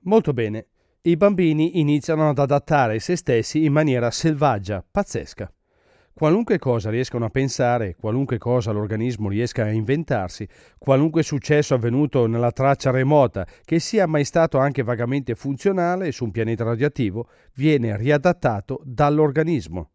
Molto bene. I bambini iniziano ad adattare se stessi in maniera selvaggia, pazzesca. Qualunque cosa riescano a pensare, qualunque cosa l'organismo riesca a inventarsi, qualunque successo avvenuto nella traccia remota che sia mai stato anche vagamente funzionale su un pianeta radioattivo, viene riadattato dall'organismo.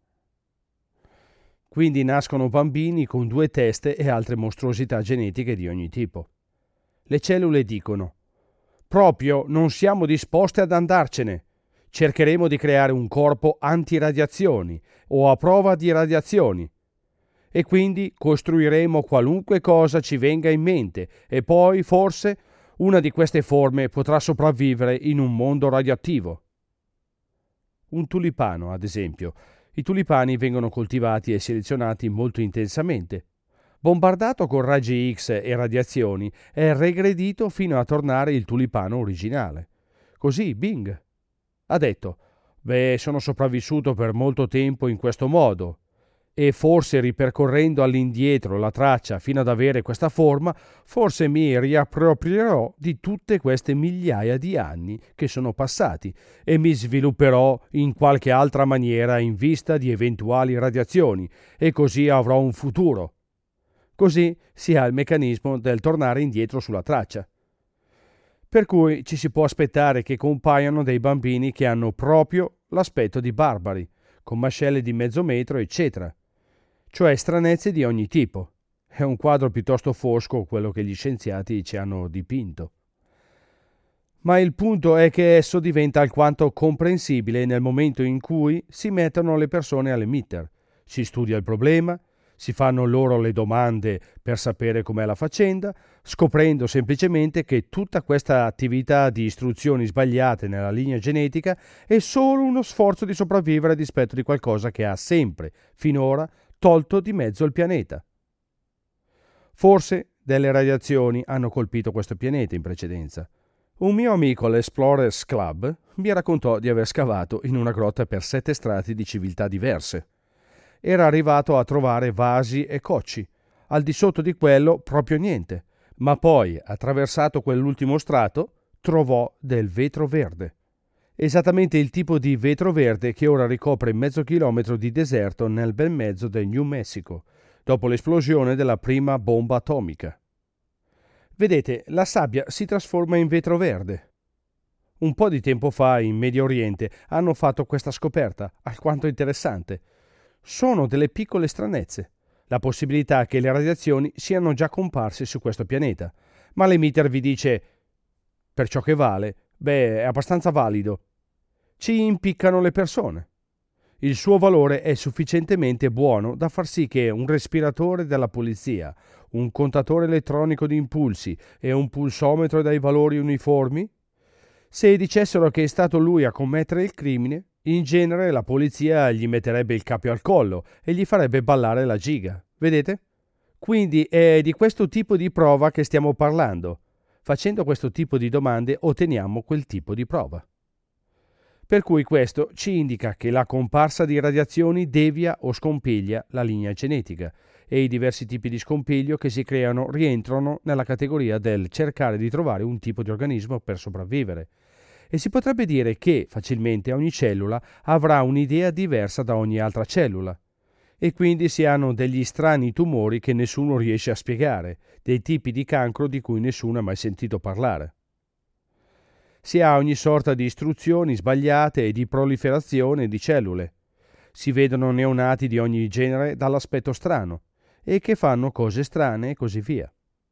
Quindi nascono bambini con 2 teste e altre mostruosità genetiche di ogni tipo. Le cellule dicono: proprio non siamo disposti ad andarcene. Cercheremo di creare un corpo antiradiazioni o a prova di radiazioni. E quindi costruiremo qualunque cosa ci venga in mente e poi, forse, una di queste forme potrà sopravvivere in un mondo radioattivo. Un tulipano, ad esempio. I tulipani vengono coltivati e selezionati molto intensamente. Bombardato con raggi X e radiazioni, è regredito fino a tornare il tulipano originale. Così, bing! Ha detto: beh, sono sopravvissuto per molto tempo in questo modo, e forse ripercorrendo all'indietro la traccia fino ad avere questa forma, forse mi riapproprierò di tutte queste migliaia di anni che sono passati e mi svilupperò in qualche altra maniera in vista di eventuali radiazioni, e così avrò un futuro. Così si ha il meccanismo del tornare indietro sulla traccia. Per cui ci si può aspettare che compaiano dei bambini che hanno proprio l'aspetto di barbari, con mascelle di mezzo metro, eccetera. Cioè stranezze di ogni tipo. È un quadro piuttosto fosco quello che gli scienziati ci hanno dipinto. Ma il punto è che esso diventa alquanto comprensibile nel momento in cui si mettono le persone all'emitter. Si studia il problema, si fanno loro le domande per sapere com'è la faccenda, scoprendo semplicemente che tutta questa attività di istruzioni sbagliate nella linea genetica è solo uno sforzo di sopravvivere a dispetto di qualcosa che ha sempre, finora, tolto di mezzo il pianeta. Forse delle radiazioni hanno colpito questo pianeta in precedenza. Un mio amico all'Explorers Club mi raccontò di aver scavato in una grotta per 7 strati di civiltà diverse. Era arrivato a trovare vasi e cocci. Al di sotto di quello proprio niente. Ma poi, attraversato quell'ultimo strato, trovò del vetro verde. Esattamente il tipo di vetro verde che ora ricopre mezzo chilometro di deserto nel bel mezzo del New Mexico, dopo l'esplosione della prima bomba atomica. Vedete, la sabbia si trasforma in vetro verde. Un po' di tempo fa in Medio Oriente hanno fatto questa scoperta, alquanto interessante. Sono delle piccole stranezze. La possibilità che le radiazioni siano già comparse su questo pianeta. Ma l'emitter vi dice: per ciò che vale, beh, è abbastanza valido. Ci impiccano le persone. Il suo valore è sufficientemente buono da far sì che un respiratore della polizia, un contatore elettronico di impulsi e un pulsometro dai valori uniformi, se dicessero che è stato lui a commettere il crimine, in genere la polizia gli metterebbe il cappio al collo e gli farebbe ballare la giga. Vedete? Quindi è di questo tipo di prova che stiamo parlando. Facendo questo tipo di domande otteniamo quel tipo di prova. Per cui questo ci indica che la comparsa di radiazioni devia o scompiglia la linea genetica e i diversi tipi di scompiglio che si creano rientrano nella categoria del cercare di trovare un tipo di organismo per sopravvivere. E si potrebbe dire che facilmente ogni cellula avrà un'idea diversa da ogni altra cellula. E quindi si hanno degli strani tumori che nessuno riesce a spiegare, dei tipi di cancro di cui nessuno ha mai sentito parlare. Si ha ogni sorta di istruzioni sbagliate e di proliferazione di cellule. Si vedono neonati di ogni genere dall'aspetto strano e che fanno cose strane e così via.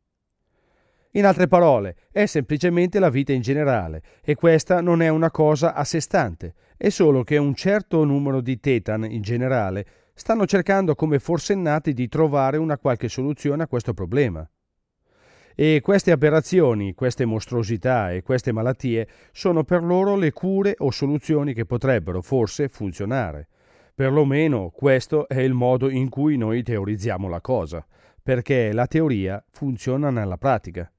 In altre parole, è semplicemente la vita in generale e questa non è una cosa a sé stante, è solo che un certo numero di tetan in generale stanno cercando come forsennati di trovare una qualche soluzione a questo problema. E queste aberrazioni, queste mostruosità e queste malattie sono per loro le cure o soluzioni che potrebbero forse funzionare. Perlomeno questo è il modo in cui noi teorizziamo la cosa, perché la teoria funziona nella pratica.